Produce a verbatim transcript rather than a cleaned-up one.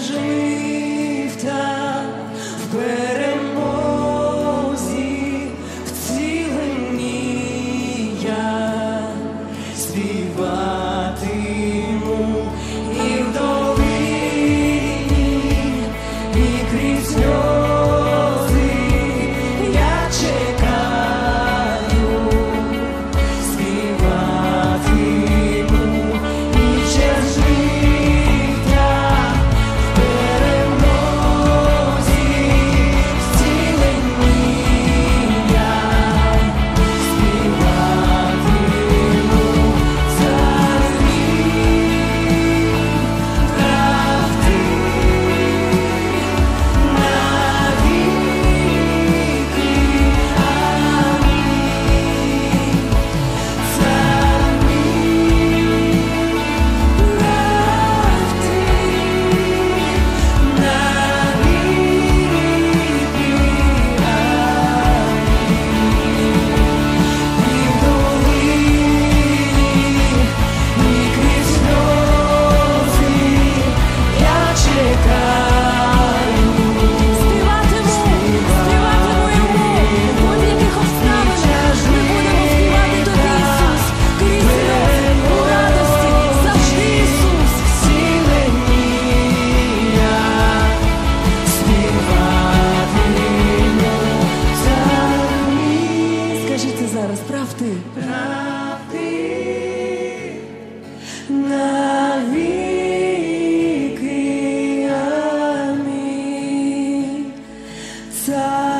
жив так в перемозі, вціленні я співатиму і в долині, і крізь сльози я чекаю, співатиму і час життя в перемозі, вціленні я співатиму цар мій, правди навіки. Амінь. Цар мій, правди навіки. Амінь. І в долині, і крізь сльози я чекаю. Співатиму, співатиму йому, в будь-яких обставинах ми будемо співати тобі, Ісус, крізь сльози, у радості, завжди, Ісус. Вцілені я співатиму цар мій. Скажи це зараз, правди. Правди навіки. Амінь. Цар